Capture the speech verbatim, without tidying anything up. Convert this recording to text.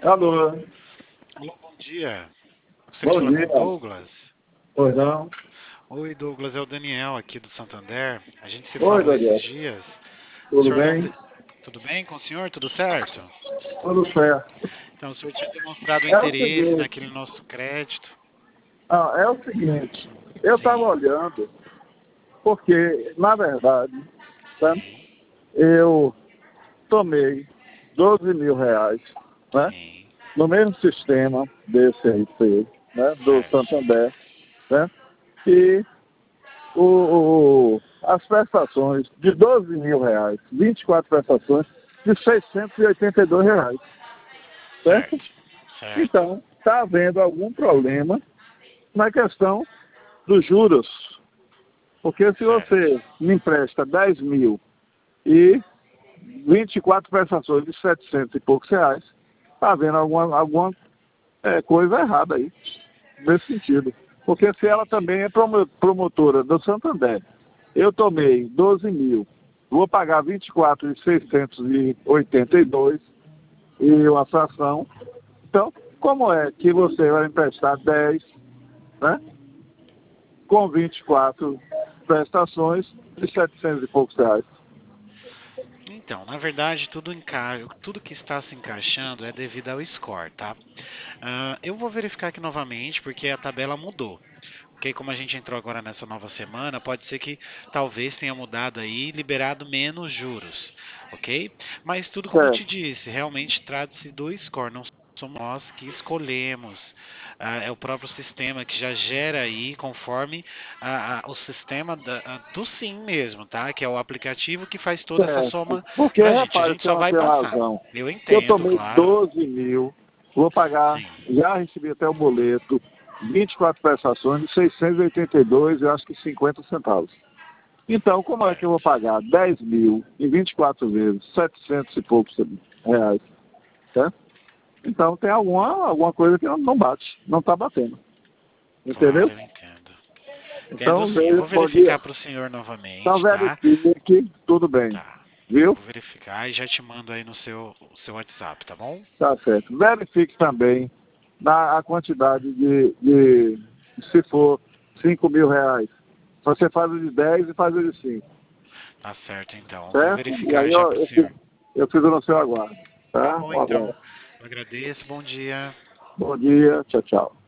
Alô, Alô, bom dia. Gostaria de bom falar com dia. o Douglas. Pois não? Oi, Douglas, é o Daniel aqui do Santander. A gente se Oi, falou esses Daniel. dias. O Tudo senhor não. bem? de- Tudo bem com o senhor? Tudo certo? Tudo certo. Então, o senhor tinha demonstrado É o interesse seguinte, naquele nosso crédito. ah, é o seguinte, eu estava Sim, olhando, porque, na verdade, né, sim, eu tomei doze mil reais, né, sim. no mesmo sistema desse aí, seu, né, do Certo, Santander, né, e o, o- as prestações de doze mil reais, vinte e quatro prestações de seiscentos e oitenta e dois reais, certo? certo, certo, Então, está havendo algum problema na questão dos juros. Porque se certo. você me empresta dez mil e vinte e quatro prestações de setecentos e poucos reais, está havendo alguma, alguma é, coisa errada aí, nesse sentido. Porque se ela Entendi. também é promo- promotora do Santander, eu tomei doze mil, vou pagar vinte e quatro de seiscentos e oitenta e dois e uma fração. Então, como é que você vai emprestar dez, né, com vinte e quatro prestações de setecentos e poucos reais? Então, na verdade, tudo, enca... tudo que está se encaixando é devido ao score, tá? Ah, eu vou verificar aqui novamente, porque a tabela mudou. Ok? Como a gente entrou agora nessa nova semana, pode ser que talvez tenha mudado aí, liberado menos juros, ok? Mas tudo como eu te Certo. disse, realmente trata-se do score, não somos nós que escolhemos. Ah, é o próprio sistema que já gera aí conforme ah, ah, o sistema da- ah, do Sim mesmo, tá? Que é o aplicativo que faz toda essa Certo. soma Porque, pra gente. A repare, gente você só não vai tem passar. razão. Eu Eu entendo, tomei claro. doze mil, vou pagar, Sim. já recebi até o boleto, vinte e quatro prestações de seiscentos e oitenta e dois, eu acho que cinquenta centavos. Então, como é que eu vou Certo. pagar dez mil em vinte e quatro vezes, setecentos e poucos reais? Certo? Então, tem alguma, alguma coisa que não bate, não está batendo. Entendeu? Claro, eu entendo. Entendo Então, sim. Eu veja, vou bom dia. verificar para o senhor Então, novamente, tá? verifique, tudo bem. Tá. Eu Viu? vou verificar e já te mando aí no seu, seu WhatsApp, tá bom? Tá certo. Verifique também na a quantidade de, de, se for cinco mil reais. Você faz o de dez e faz o de cinco, Tá certo, então. Eu vou certo? E verificar aí já eu, para o eu, senhor. fico, eu fico no seu aguardo. Tá Tá? bom, Um então. abraço. Eu agradeço. Bom dia. Bom dia. Tchau, tchau.